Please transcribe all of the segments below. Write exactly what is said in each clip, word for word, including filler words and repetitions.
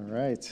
right.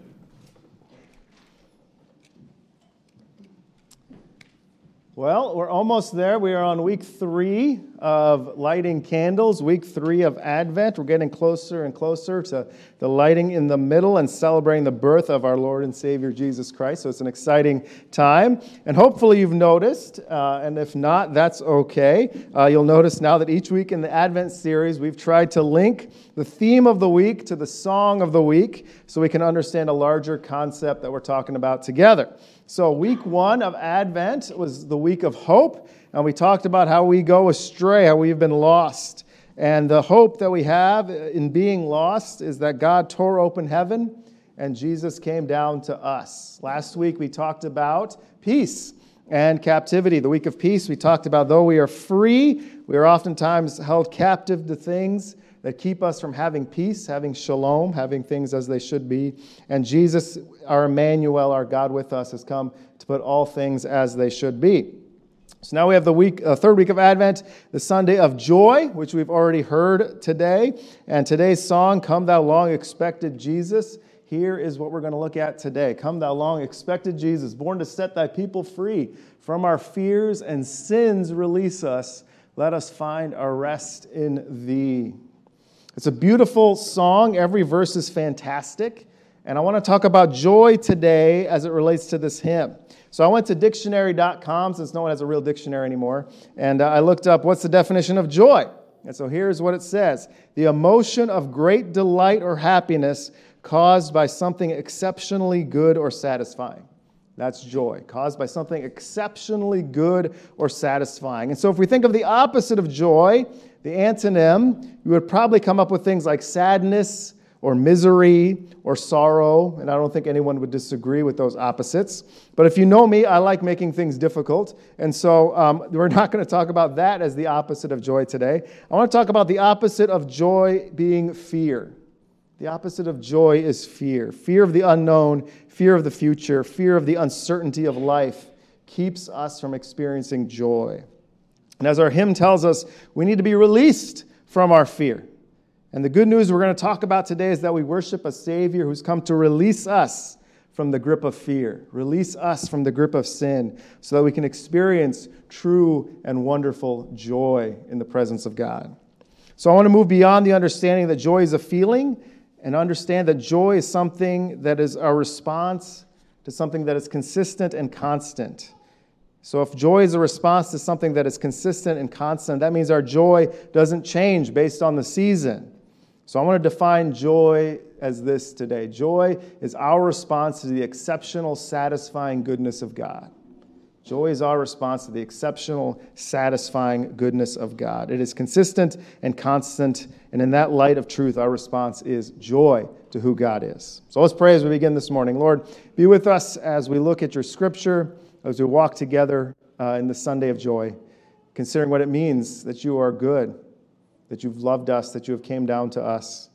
Well, we're almost there. We are on week three of lighting candles, week three of Advent. We're getting closer and closer to the lighting in the middle and celebrating the birth of our Lord and Savior Jesus Christ. So it's an exciting time. And hopefully you've noticed, uh, and if not, that's okay. Uh, you'll notice now that each week in the Advent series, we've tried to link the theme of the week to the song of the week so we can understand a larger concept that we're talking about together. So week one of Advent was the week of hope, and we talked about how we go astray, how we've been lost. And the hope that we have in being lost is that God tore open heaven and Jesus came down to us. Last week we talked about peace and captivity. The week of peace we talked about though we are free, we are oftentimes held captive to things that keep us from having peace, having shalom, having things as they should be. And Jesus, our Emmanuel, our God with us, has come to put all things as they should be. So now we have the week, uh, third week of Advent, the Sunday of joy, which we've already heard today. And today's song, Come Thou Long Expected Jesus, here is what we're going to look at today. Come Thou Long Expected Jesus, born to set thy people free from our fears and sins release us. Let us find our rest in thee. It's a beautiful song. Every verse is fantastic. And I want to talk about joy today as it relates to this hymn. So I went to dictionary dot com, since no one has a real dictionary anymore, and I looked up what's the definition of joy. And so here's what it says. The emotion of great delight or happiness caused by something exceptionally good or satisfying. That's joy, caused by something exceptionally good or satisfying. And so if we think of the opposite of joy, the antonym, you would probably come up with things like sadness or misery or sorrow, and I don't think anyone would disagree with those opposites. But if you know me, I like making things difficult, and so um, we're not going to talk about that as the opposite of joy today. I want to talk about the opposite of joy being fear. The opposite of joy is fear. Fear of the unknown, fear of the future, fear of the uncertainty of life keeps us from experiencing joy. And as our hymn tells us, we need to be released from our fear. And the good news we're going to talk about today is that we worship a Savior who's come to release us from the grip of fear, release us from the grip of sin, so that we can experience true and wonderful joy in the presence of God. So I want to move beyond the understanding that joy is a feeling and understand that joy is something that is our response to something that is consistent and constant. So if joy is a response to something that is consistent and constant, that means our joy doesn't change based on the season. So I want to define joy as this today. Joy is our response to the exceptional, satisfying goodness of God. Joy is our response to the exceptional, satisfying goodness of God. It is consistent and constant, and in that light of truth, our response is joy to who God is. So let's pray as we begin this morning. Lord, be with us as we look at your scripture, as we walk together uh, in the Sunday of joy, considering what it means that you are good, that you've loved us, that you have came down to us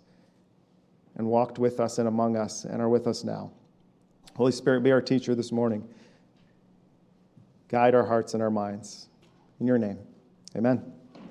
and walked with us and among us and are with us now. Holy Spirit, be our teacher this morning. Guide our hearts and our minds. In your name, amen.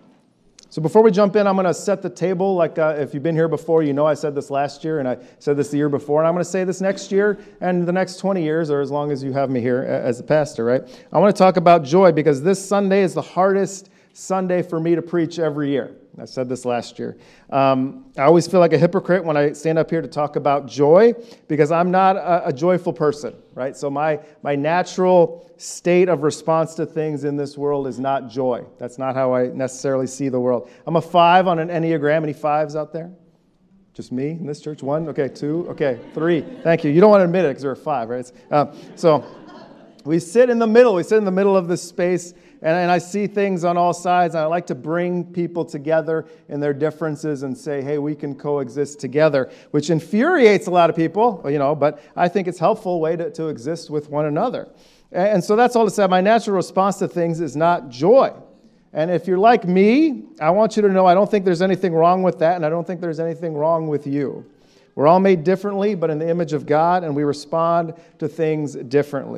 So before we jump in, I'm going to set the table. Like uh, if you've been here before, you know I said this last year, and I said this the year before, and I'm going to say this next year and the next twenty years, or as long as you have me here as a pastor, right? I want to talk about joy because this Sunday is the hardest Sunday for me to preach every year. I said this last year. Um, I always feel like a hypocrite when I stand up here to talk about joy because I'm not a, a joyful person, right? So my, my natural state of response to things in this world is not joy. That's not how I necessarily see the world. I'm a five on an Enneagram. Any fives out there? Just me in this church? One? Okay, two? Okay, three. Thank you. You don't want to admit it because there are five, right? Uh, so we sit in the middle. We sit in the middle of this space. And, and I see things on all sides, and I like to bring people together in their differences and say, hey, we can coexist together, which infuriates a lot of people, you know, but I think it's a helpful way to, to exist with one another. And, and so that's all to say. My natural response to things is not joy. And if you're like me, I want you to know I don't think there's anything wrong with that, and I don't think there's anything wrong with you. We're all made differently, but in the image of God, and we respond to things differently.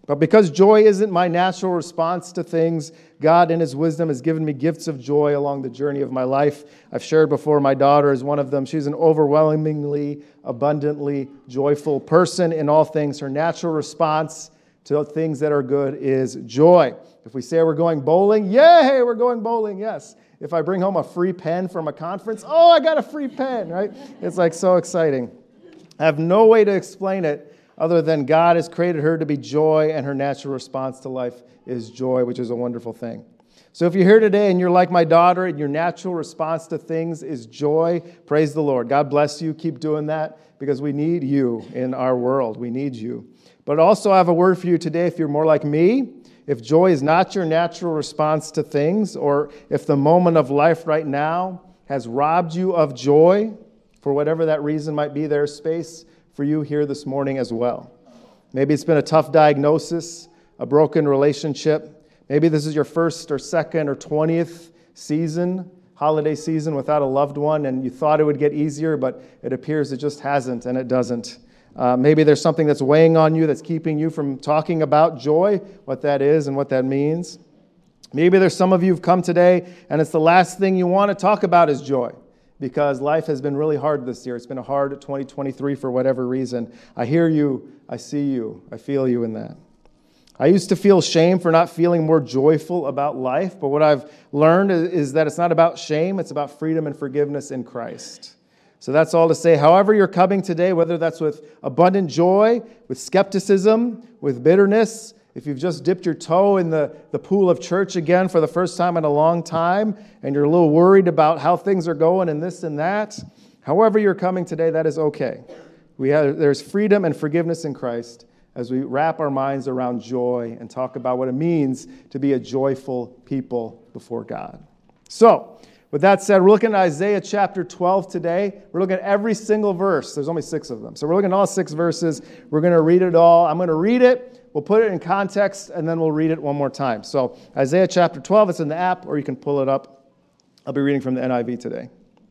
But because joy isn't my natural response to things, God in His wisdom has given me gifts of joy along the journey of my life. I've shared before, my daughter is one of them. She's an overwhelmingly, abundantly joyful person in all things. Her natural response to things that are good is joy. If we say we're going bowling, yay, we're going bowling, yes. If I bring home a free pen from a conference, oh, I got a free pen, right? It's like so exciting. I have no way to explain it other than God has created her to be joy, and her natural response to life is joy, which is a wonderful thing. So if you're here today and you're like my daughter and your natural response to things is joy, praise the Lord. God bless you. Keep doing that because we need you in our world. We need you. But also I have a word for you today if you're more like me. If joy is not your natural response to things, or if the moment of life right now has robbed you of joy, for whatever that reason might be, there's space for you here this morning as well. Maybe it's been a tough diagnosis, a broken relationship. Maybe this is your first or second or twentieth season, holiday season without a loved one, and you thought it would get easier, but it appears it just hasn't, and it doesn't. Uh, maybe there's something that's weighing on you that's keeping you from talking about joy, what that is and what that means. Maybe there's some of you who've come today, and it's the last thing you want to talk about is joy, because life has been really hard this year. It's been a hard twenty twenty-three for whatever reason. I hear you. I see you. I feel you in that. I used to feel shame for not feeling more joyful about life, but what I've learned is that it's not about shame. It's about freedom and forgiveness in Christ. So that's all to say, however you're coming today, whether that's with abundant joy, with skepticism, with bitterness, if you've just dipped your toe in the, the pool of church again for the first time in a long time, and you're a little worried about how things are going and this and that, however you're coming today, that is okay. We have, there's freedom and forgiveness in Christ as we wrap our minds around joy and talk about what it means to be a joyful people before God. So, with that said, we're looking at Isaiah chapter twelve today. We're looking at every single verse. There's only six of them. So we're looking at all six verses. We're going to read it all. I'm going to read it. We'll put it in context, and then we'll read it one more time. So Isaiah chapter twelve, it's in the app, or you can pull it up. I'll be reading from the N I V today.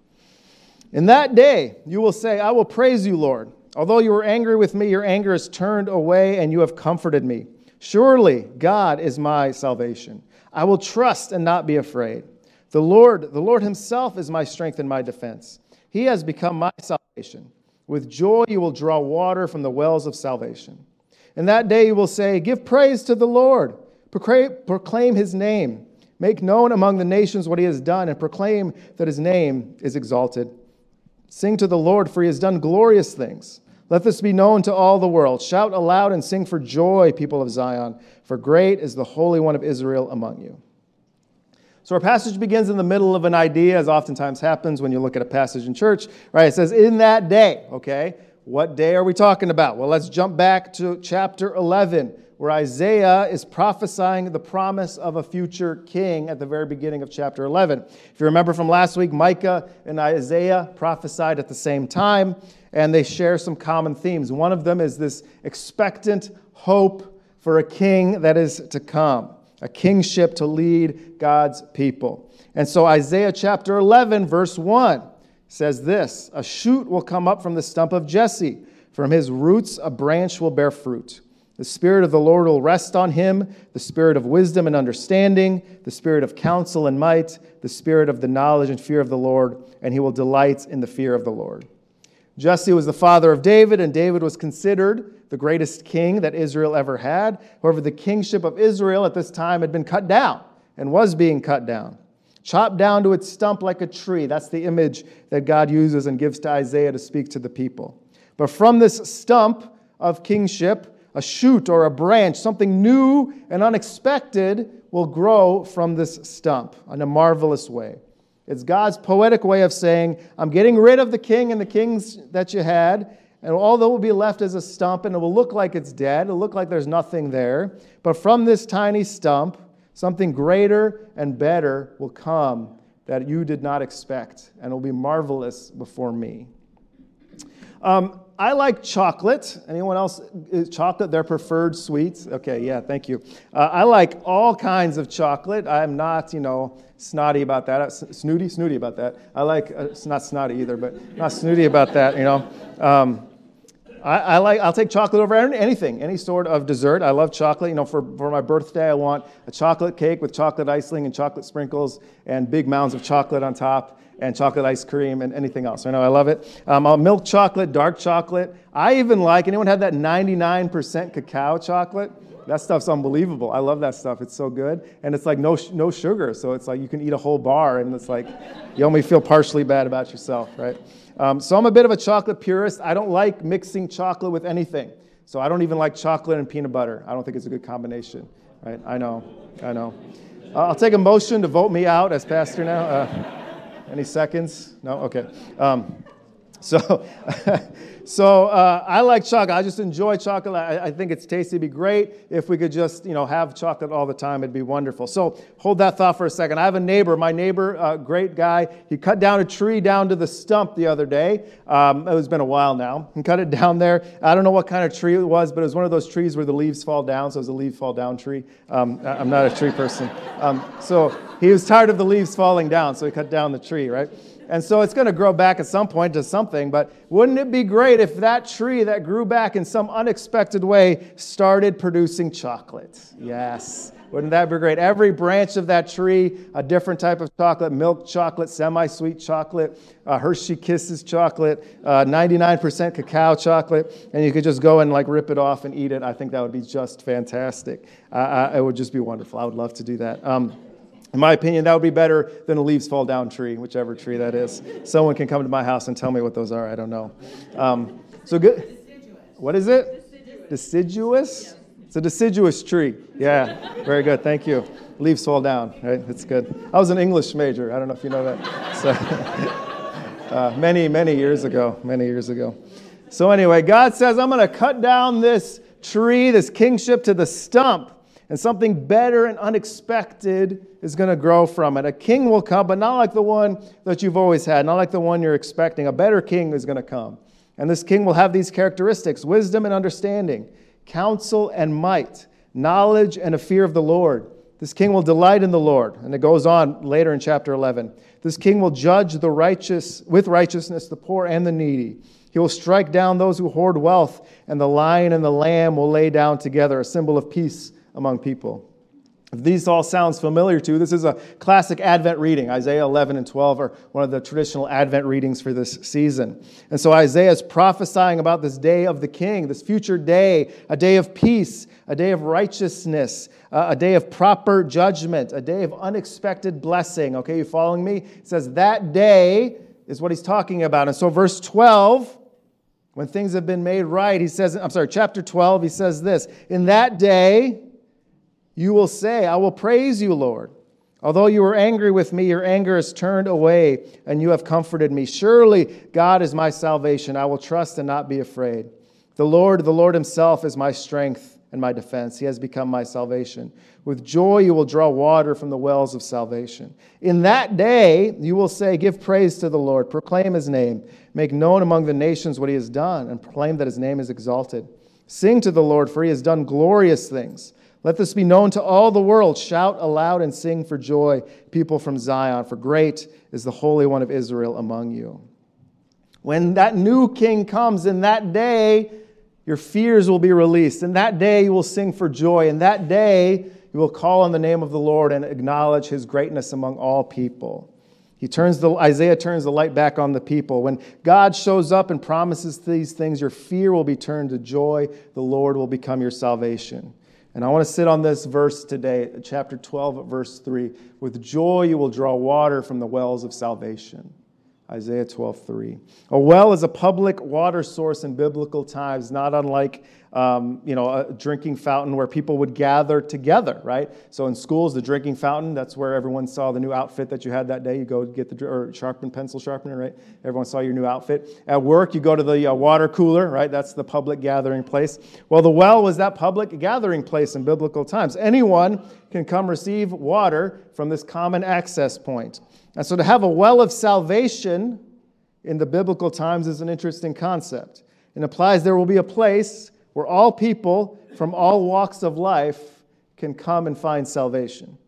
In that day, you will say, I will praise you, Lord. Although you were angry with me, your anger is turned away, and you have comforted me. Surely God is my salvation. I will trust and not be afraid. The Lord, the Lord himself is my strength and my defense. He has become my salvation. With joy you will draw water from the wells of salvation. In that day you will say, give praise to the Lord. Proclaim his name. Make known among the nations what he has done, and proclaim that his name is exalted. Sing to the Lord, for he has done glorious things. Let this be known to all the world. Shout aloud and sing for joy, people of Zion, for great is the Holy One of Israel among you. So our passage begins in the middle of an idea, as oftentimes happens when you look at a passage in church. Right? It says, in that day. Okay, what day are we talking about? Well, let's jump back to chapter eleven, where Isaiah is prophesying the promise of a future king at the very beginning of chapter eleven. If you remember from last week, Micah and Isaiah prophesied at the same time, and they share some common themes. One of them is this expectant hope for a king that is to come. A kingship to lead God's people. And so Isaiah chapter eleven, verse one says this, a shoot will come up from the stump of Jesse. From his roots a branch will bear fruit. The Spirit of the Lord will rest on him, the Spirit of wisdom and understanding, the Spirit of counsel and might, the Spirit of the knowledge and fear of the Lord, and he will delight in the fear of the Lord. Jesse was the father of David, and David was considered the greatest king that Israel ever had. However, the kingship of Israel at this time had been cut down and was being cut down. Chopped down to its stump like a tree. That's the image that God uses and gives to Isaiah to speak to the people. But from this stump of kingship, a shoot or a branch, something new and unexpected will grow from this stump in a marvelous way. It's God's poetic way of saying, I'm getting rid of the king and the kings that you had, and all that will be left is a stump, and it will look like it's dead. It'll look like there's nothing there. But from this tiny stump, something greater and better will come that you did not expect, and it will be marvelous before me. Um, I like chocolate. Anyone else? Is chocolate their preferred sweets? Okay, yeah, thank you. Uh, I like all kinds of chocolate. I'm not, you know, snotty about that. Uh, snooty? Snooty about that. I like, uh, it's not snotty either, but not snooty about that, you know. Um, I, I like, I'll take chocolate over anything, any sort of dessert. I love chocolate. You know, for, for my birthday, I want a chocolate cake with chocolate icing and chocolate sprinkles and big mounds of chocolate on top and chocolate ice cream and anything else. I know, I love it. Um, I'll milk chocolate, dark chocolate. I even like, anyone have that ninety-nine percent cacao chocolate? That stuff's unbelievable. I love that stuff. It's so good. And it's like no no sugar. So it's like you can eat a whole bar and it's like you only feel partially bad about yourself, right? Um, so I'm a bit of a chocolate purist. I don't like mixing chocolate with anything. So I don't even like chocolate and peanut butter. I don't think it's a good combination, right? I know, I know. Uh, I'll take a motion to vote me out as pastor now. Uh, any seconds? No? Okay. Um, so... So uh, I like chocolate. I just enjoy chocolate. I, I think it's tasty. It'd be great if we could just, you know, have chocolate all the time. It'd be wonderful. So hold that thought for a second. I have a neighbor. My neighbor, uh, great guy. He cut down a tree down to the stump the other day. Um, it's been a while now. He cut it down there. I don't know what kind of tree it was, but it was one of those trees where the leaves fall down. So it was a leaf fall down tree. Um, I'm not a tree person. Um, so he was tired of the leaves falling down, so he cut down the tree, right? And so it's going to grow back at some point to something, but wouldn't it be great if that tree that grew back in some unexpected way started producing chocolate? Yes. Wouldn't that be great? Every branch of that tree, a different type of chocolate, milk chocolate, semi-sweet chocolate, uh, Hershey Kisses chocolate, uh, ninety-nine percent cacao chocolate, and you could just go and like rip it off and eat it. I think that would be just fantastic. Uh, I, it would just be wonderful. I would love to do that. Um, In my opinion, that would be better than a leaves fall down tree, whichever tree that is. Someone can come to my house and tell me what those are. I don't know. Um, so good. Deciduous. What is it? Deciduous. Deciduous? Yes. It's a deciduous tree. Yeah, very good. Thank you. Leaves fall down, right? That's good. I was an English major. I don't know if you know that. So, uh, many, many years ago. Many years ago. So anyway, God says, I'm going to cut down this tree, this kingship to the stump. And something better and unexpected is going to grow from it. A king will come, but not like the one that you've always had, not like the one you're expecting. A better king is going to come. And this king will have these characteristics: wisdom and understanding, counsel and might, knowledge and a fear of the Lord. This king will delight in the Lord. And it goes on later in chapter eleven. This king will judge the righteous with righteousness, the poor and the needy. He will strike down those who hoard wealth, and the lion and the lamb will lay down together, a symbol of peace among people. If these all sounds familiar to you, this is a classic Advent reading. Isaiah eleven and twelve are one of the traditional Advent readings for this season. And so Isaiah is prophesying about this day of the King, this future day, a day of peace, a day of righteousness, uh, a day of proper judgment, a day of unexpected blessing. Okay, you following me? It says that day is what he's talking about. And so verse twelve, when things have been made right, he says, I'm sorry, chapter twelve, he says this: in that day, you will say, I will praise you, Lord. Although you were angry with me, your anger is turned away, and you have comforted me. Surely God is my salvation. I will trust and not be afraid. The Lord, the Lord himself is my strength and my defense. He has become my salvation. With joy you will draw water from the wells of salvation. In that day you will say, give praise to the Lord. Proclaim his name. Make known among the nations what he has done, and proclaim that his name is exalted. Sing to the Lord, for he has done glorious things. Let this be known to all the world. Shout aloud and sing for joy, people from Zion, for great is the Holy One of Israel among you. When that new king comes, in that day, your fears will be released. In that day, you will sing for joy. In that day, you will call on the name of the Lord and acknowledge his greatness among all people. He turns the, Isaiah turns the light back on the people. When God shows up and promises these things, your fear will be turned to joy. The Lord will become your salvation. And I want to sit on this verse today, chapter twelve, verse three. With joy you will draw water from the wells of salvation. Isaiah twelve three. A well is a public water source in biblical times, not unlike um, you know, a drinking fountain where people would gather together, right? So in schools, the drinking fountain, that's where everyone saw the new outfit that you had that day. You go get the or sharpen pencil sharpener, right? Everyone saw your new outfit. At work, you go to the uh, water cooler, right? That's the public gathering place. Well, the well was that public gathering place in biblical times. Anyone can come receive water from this common access point. And so to have a well of salvation in the biblical times is an interesting concept. It implies there will be a place where all people from all walks of life can come and find salvation.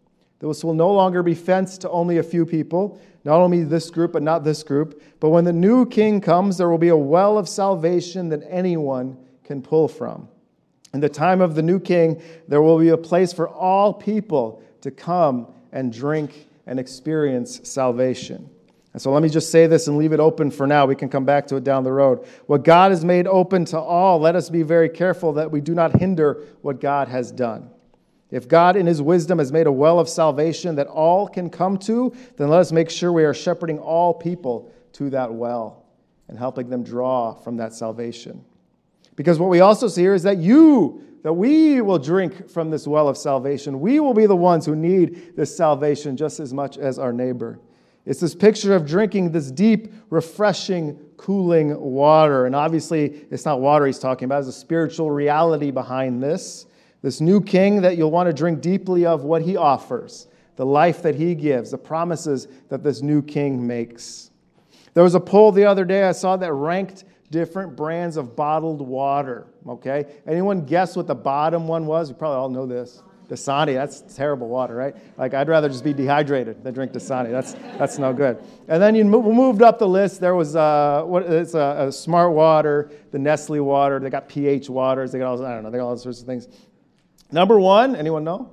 This will no longer be fenced to only a few people, not only this group, but not this group. But when the new king comes, there will be a well of salvation that anyone can pull from. In the time of the new king, there will be a place for all people to come and drink and experience salvation. And so let me just say this and leave it open for now. We can come back to it down the road. What God has made open to all, let us be very careful that we do not hinder what God has done. If God in his wisdom has made a well of salvation that all can come to, then let us make sure we are shepherding all people to that well and helping them draw from that salvation. Because what we also see here is that you, that we will drink from this well of salvation. We will be the ones who need this salvation just as much as our neighbor. It's this picture of drinking this deep, refreshing, cooling water. And obviously, it's not water he's talking about. There's a spiritual reality behind this. This new king that you'll want to drink deeply of what he offers, the life that he gives, the promises that this new king makes. There was a poll the other day I saw that ranked different brands of bottled water. Okay? Anyone guess what the bottom one was? You probably all know this. Dasani, that's terrible water, right? Like, I'd rather just be dehydrated than drink Dasani. That's that's no good. And then you moved up the list. There was uh, what it's a, a Smart Water, the Nestle water. They got pH waters. They got all I don't know. They got all sorts of things. Number one, anyone know?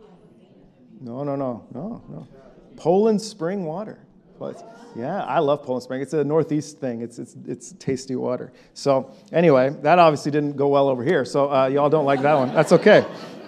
No, no, no, no, no. Poland Spring water. But yeah, I love Poland Spring. It's a Northeast thing. It's it's it's tasty water. So anyway, that obviously didn't go well over here. So uh, y'all don't like that one. That's okay.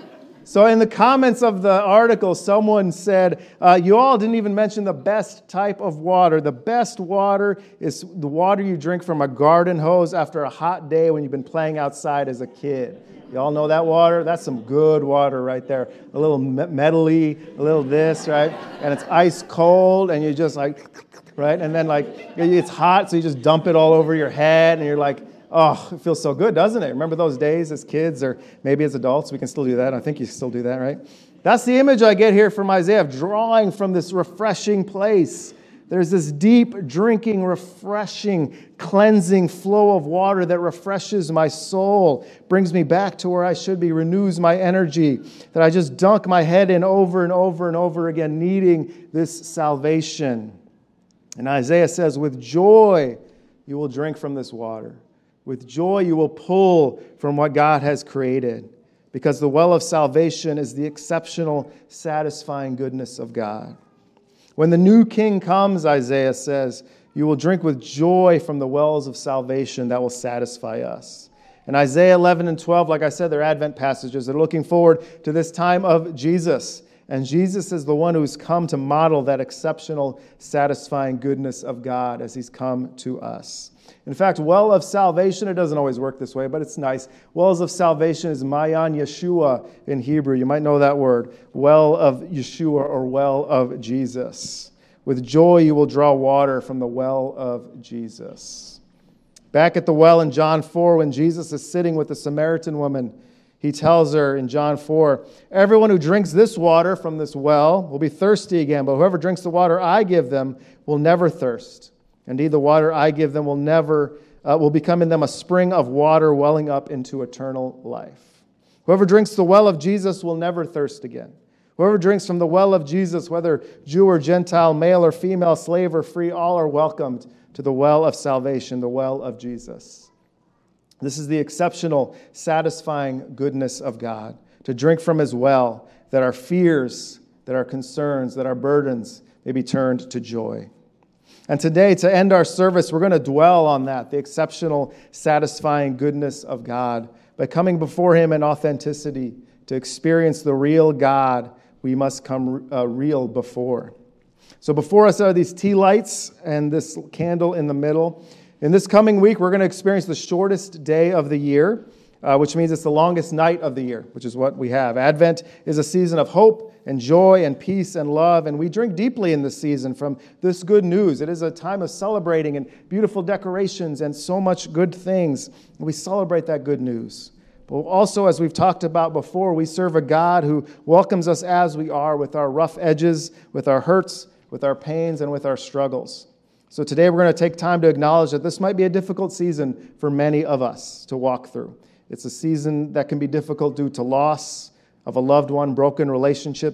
So in the comments of the article, someone said, uh, you all didn't even mention the best type of water. The best water is the water you drink from a garden hose after a hot day when you've been playing outside as a kid. You all know that water? That's some good water right there. A little metally, a little this, right? And it's ice cold, and you just like, right? And then like, it's hot, so you just dump it all over your head, and you're like, oh, it feels so good, doesn't it? Remember those days as kids, or maybe as adults? We can still do that. I think you still do that, right? That's the image I get here from Isaiah, drawing from this refreshing place. There's this deep, drinking, refreshing, cleansing flow of water that refreshes my soul, brings me back to where I should be, renews my energy, that I just dunk my head in over and over and over again, needing this salvation. And Isaiah says, with joy, you will drink from this water. With joy, you will pull from what God has created, because the well of salvation is the exceptional, satisfying goodness of God. When the new king comes, Isaiah says, you will drink with joy from the wells of salvation that will satisfy us. And Isaiah eleven and twelve, like I said, they're Advent passages. They're looking forward to this time of Jesus. And Jesus is the one who's come to model that exceptional, satisfying goodness of God as he's come to us. In fact, well of salvation, it doesn't always work this way, but it's nice. Wells of salvation is Mayan Yeshua in Hebrew. You might know that word. Well of Yeshua, or well of Jesus. With joy you will draw water from the well of Jesus. Back at the well in John four, when Jesus is sitting with the Samaritan woman, he tells her in John four, everyone who drinks this water from this well will be thirsty again, but whoever drinks the water I give them will never thirst. Indeed, the water I give them will never, uh, will become in them a spring of water welling up into eternal life. Whoever drinks the well of Jesus will never thirst again. Whoever drinks from the well of Jesus, whether Jew or Gentile, male or female, slave or free, all are welcomed to the well of salvation, the well of Jesus. This is the exceptional, satisfying goodness of God, to drink from his well, that our fears, that our concerns, that our burdens may be turned to joy. And today, to end our service, we're going to dwell on that, the exceptional, satisfying goodness of God. By coming before him in authenticity, to experience the real God, we must come uh, real before. So before us are these tea lights and this candle in the middle. In this coming week, we're going to experience the shortest day of the year, uh, which means it's the longest night of the year, which is what we have. Advent is a season of hope and joy and peace and love, and we drink deeply in this season from this good news. It is a time of celebrating and beautiful decorations and so much good things. And we celebrate that good news. But also, as we've talked about before, we serve a God who welcomes us as we are, with our rough edges, with our hurts, with our pains, and with our struggles. So today we're going to take time to acknowledge that this might be a difficult season for many of us to walk through. It's a season that can be difficult due to loss of a loved one, broken relationships,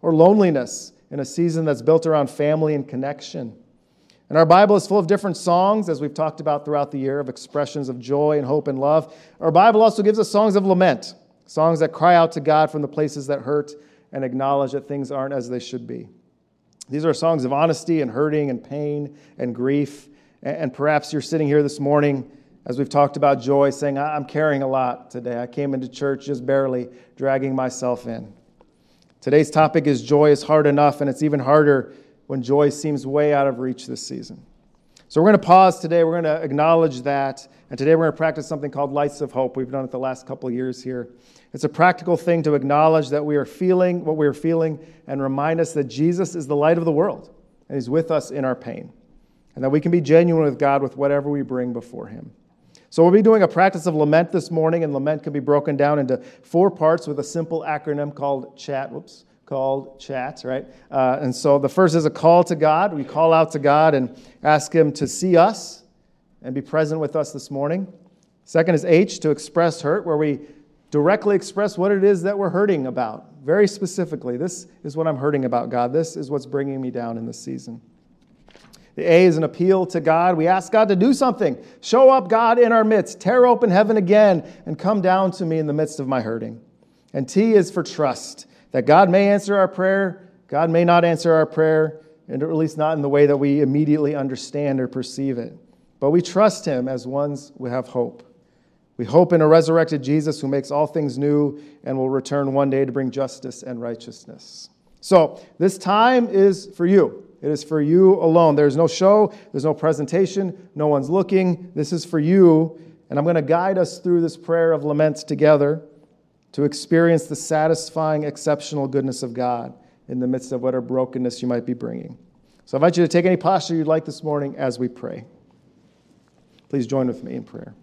or loneliness in a season that's built around family and connection. And our Bible is full of different songs, as we've talked about throughout the year, of expressions of joy and hope and love. Our Bible also gives us songs of lament, songs that cry out to God from the places that hurt and acknowledge that things aren't as they should be. These are songs of honesty and hurting and pain and grief. And perhaps you're sitting here this morning, as we've talked about joy, saying, I'm carrying a lot today. I came into church just barely, dragging myself in. Today's topic is joy is hard enough, and it's even harder when joy seems way out of reach this season. So we're going to pause today. We're going to acknowledge that. And today we're going to practice something called Lights of Hope. We've done it the last couple of years here. It's a practical thing to acknowledge that we are feeling what we are feeling and remind us that Jesus is the light of the world and He's with us in our pain. And that we can be genuine with God with whatever we bring before Him. So we'll be doing a practice of lament this morning, and lament can be broken down into four parts with a simple acronym called CHAT. Whoops, called CHAT, right? Uh, and so the first is a call to God. We call out to God and ask Him to see us and be present with us this morning. Second is H, to express hurt, where we directly express what it is that we're hurting about. Very specifically, this is what I'm hurting about, God. This is what's bringing me down in this season. The A is an appeal to God. We ask God to do something. Show up, God, in our midst. Tear open heaven again and come down to me in the midst of my hurting. And T is for trust, that God may answer our prayer, God may not answer our prayer, and at least not in the way that we immediately understand or perceive it. But we trust Him as ones who have hope. We hope in a resurrected Jesus who makes all things new and will return one day to bring justice and righteousness. So this time is for you. It is for you alone. There's no show. There's no presentation. No one's looking. This is for you. And I'm going to guide us through this prayer of laments together to experience the satisfying, exceptional goodness of God in the midst of whatever brokenness you might be bringing. So I invite you to take any posture you'd like this morning as we pray. Please join with me in prayer.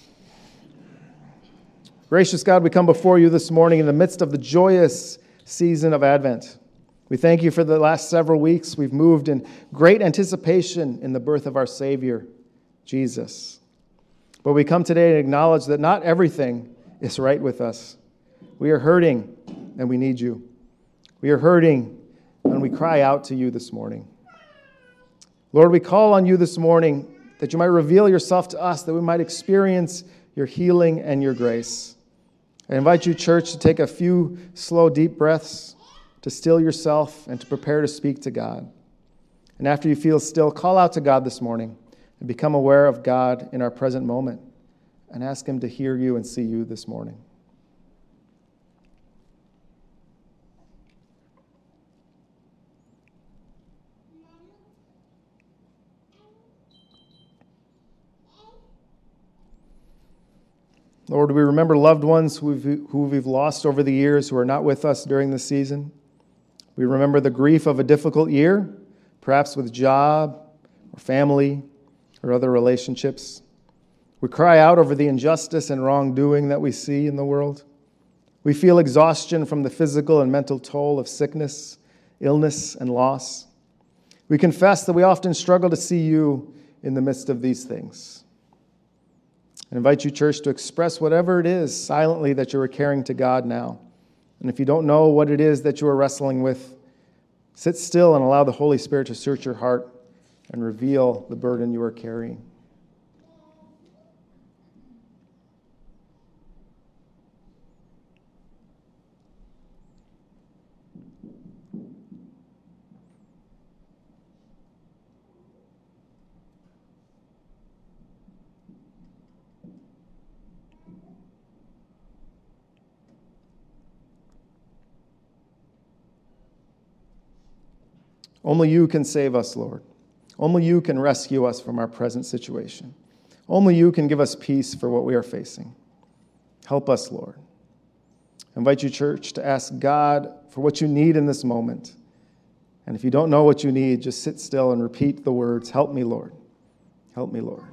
Gracious God, we come before you this morning in the midst of the joyous season of Advent. We thank you for the last several weeks. We've moved in great anticipation in the birth of our Savior, Jesus. But we come today to acknowledge that not everything is right with us. We are hurting, and we need you. We are hurting, and we cry out to you this morning. Lord, we call on you this morning that you might reveal yourself to us, that we might experience your healing and your grace. I invite you, church, to take a few slow, deep breaths, to still yourself and to prepare to speak to God. And after you feel still, call out to God this morning and become aware of God in our present moment and ask Him to hear you and see you this morning. Lord, we remember loved ones who we've, who we've lost over the years who are not with us during this season. We remember the grief of a difficult year, perhaps with job or family or other relationships. We cry out over the injustice and wrongdoing that we see in the world. We feel exhaustion from the physical and mental toll of sickness, illness, and loss. We confess that we often struggle to see you in the midst of these things. I invite you, church, to express whatever it is silently that you are carrying to God now. And if you don't know what it is that you are wrestling with, sit still and allow the Holy Spirit to search your heart and reveal the burden you are carrying. Only you can save us, Lord. Only you can rescue us from our present situation. Only you can give us peace for what we are facing. Help us, Lord. I invite you, church, to ask God for what you need in this moment. And if you don't know what you need, just sit still and repeat the words, "Help me, Lord. Help me, Lord."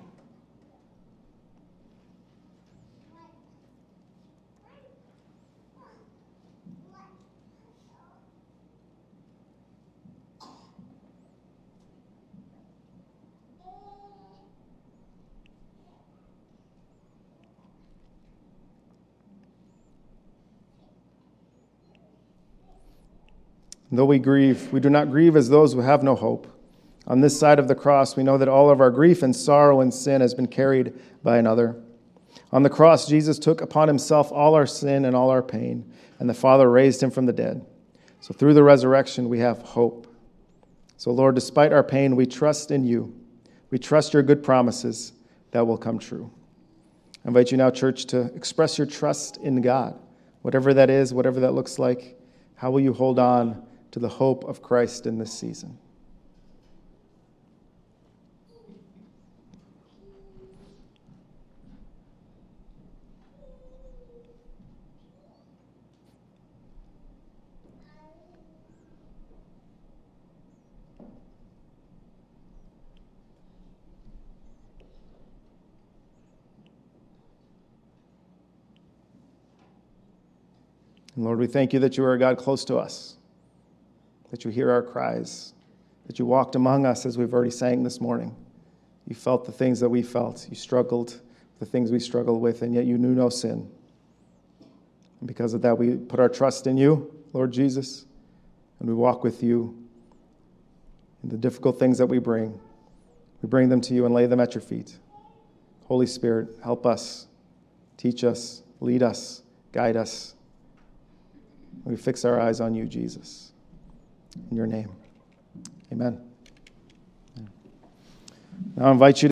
Though we grieve, we do not grieve as those who have no hope. On this side of the cross, we know that all of our grief and sorrow and sin has been carried by another. On the cross, Jesus took upon himself all our sin and all our pain, and the Father raised him from the dead. So through the resurrection, we have hope. So Lord, despite our pain, we trust in you. We trust your good promises that will come true. I invite you now, church, to express your trust in God. Whatever that is, whatever that looks like, how will you hold on to the hope of Christ in this season? And Lord, we thank you that you are a God close to us, that you hear our cries, that you walked among us as we've already sang this morning. You felt the things that we felt. You struggled with the things we struggled with, and yet you knew no sin. And because of that, we put our trust in you, Lord Jesus, and we walk with you in the difficult things that we bring. We bring them to you and lay them at your feet. Holy Spirit, help us, teach us, lead us, guide us. We fix our eyes on you, Jesus. In your name, amen. Now I invite you to